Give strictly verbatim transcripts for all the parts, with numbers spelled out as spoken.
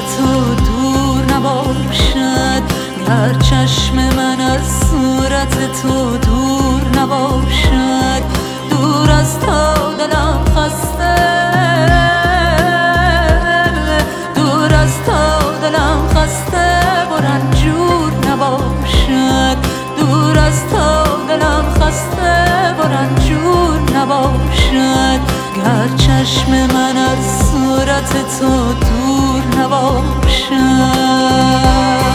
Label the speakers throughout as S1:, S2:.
S1: تو دور نباشد، گر چشم من از صورت تو دور نباشد. دور از تو دلم خسته، دور از تو دلم خسته و رنجور نباشد. دور از تو دلم خسته و رنجور نباشد، گر چشم من از صورت تو دور نباشد.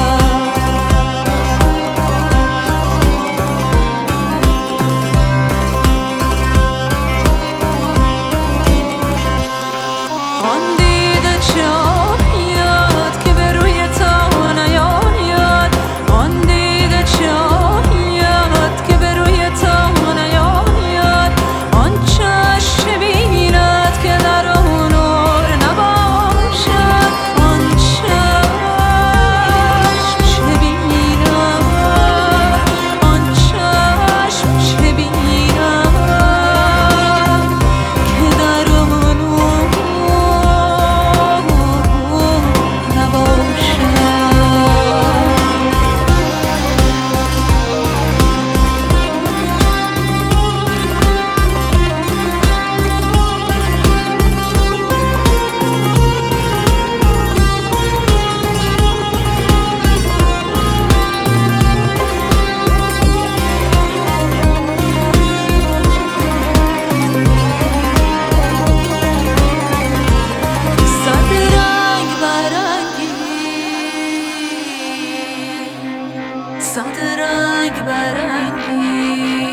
S1: صد رنگ برنگی،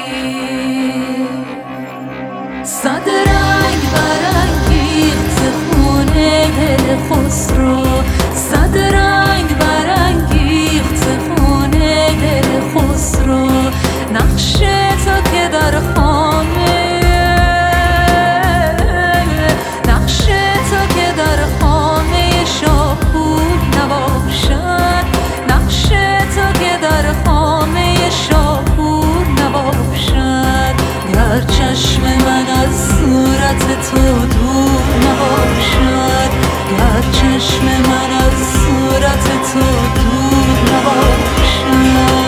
S1: صد رنگ برانگیخت خون دل خسرو، صد رنگ برانگیخت خون دل خسرو. نقش تو که در خامه، نقش تو که در خامه شاهپور نباشد، نقش تو که در خامه شاهپور نباشد، گر چشم من از صورت تو دور نباشد، گر چشم من از صورت تو دور نباشد.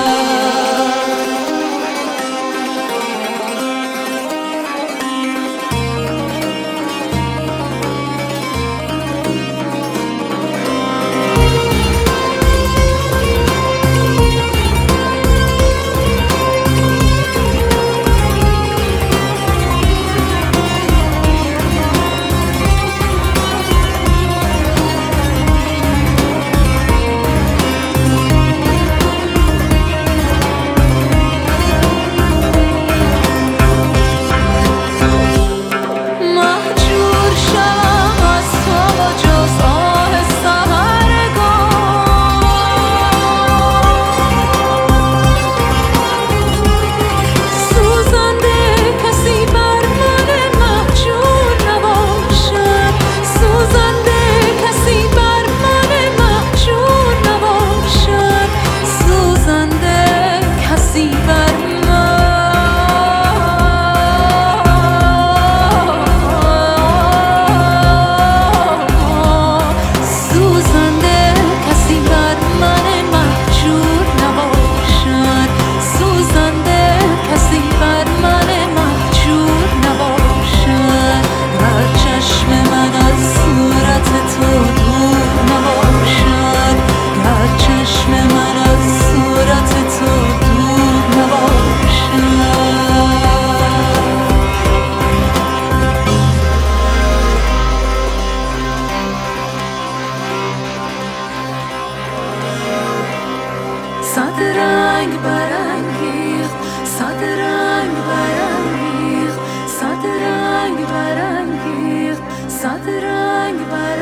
S1: صد رنگ برانگیخت، صد رنگ برانگیخت، صد رنگ برانگیخت، صد رنگ برانگیخت.